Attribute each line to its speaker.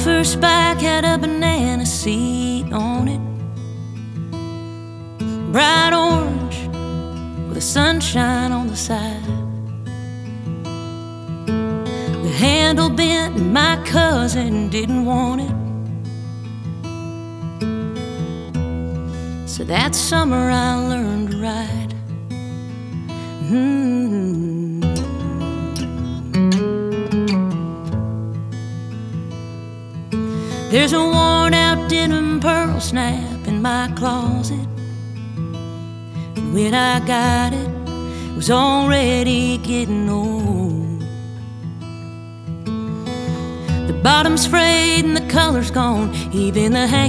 Speaker 1: first bike had a banana seat on it, bright orange with the sunshine on the side. The handle bent and my cousin didn't want it, so that summer I learned to ride. There's a worn out denim pearl snap in my closet, and when I got it, it was already getting old. The bottom's frayed and the color's gone, even the hang